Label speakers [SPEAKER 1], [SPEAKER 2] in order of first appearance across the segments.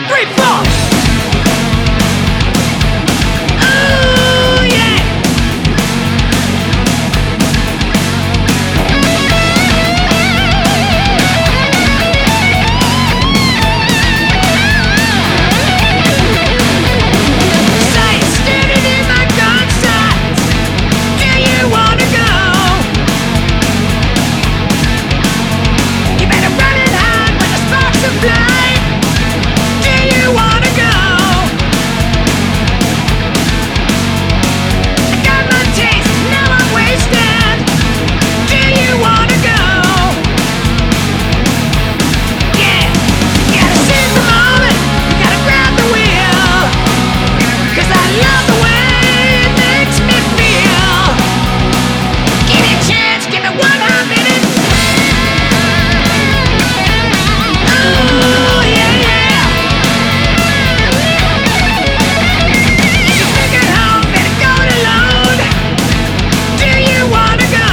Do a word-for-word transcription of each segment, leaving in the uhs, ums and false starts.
[SPEAKER 1] three, four. Ooh, yeah. Say, standing in my gun sights, do you wanna go? You better run and hide when the sparks are flying. Do you wanna go? I got my taste, now I'm wasted. Do you wanna go? Yeah, you gotta seize the moment, you gotta grab the wheel. 'Cause I love the way it makes me feel. Give me a chance, give me one hot minute. Ooh, yeah, yeah. If you think at home, better go it alone. Do you wanna go?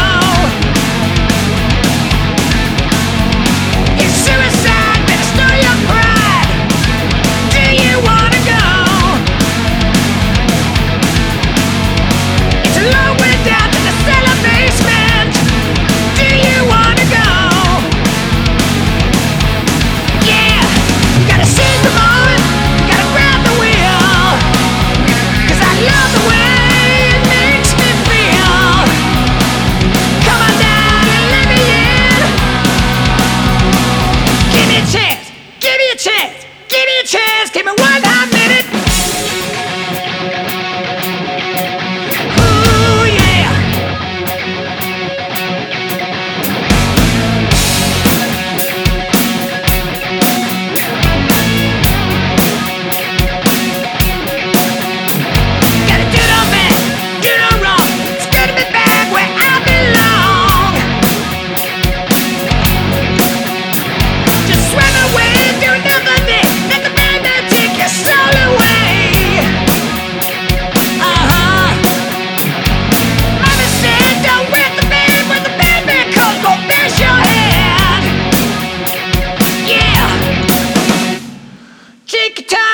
[SPEAKER 1] It's suicide, better stir your pride. Do you wanna go? It's a long way down to the cellar basement. Do you wanna go? Yeah, you gotta seize the moment, you gotta grab the wheel. 'Cause I love the way it makes me feel. Come on down and let me in. Give me a chance, give me a chance, give me a chance, give me one hot minute. Ooh, yeah. Gotta do no bad, do no wrong. Spit me back where I belong. Just swim away, do nothing. Let the madman take your soul away. Uh-huh. Mama said, don't wet the bed when the madman comes, gon' bash your head. Yeah. Take your time.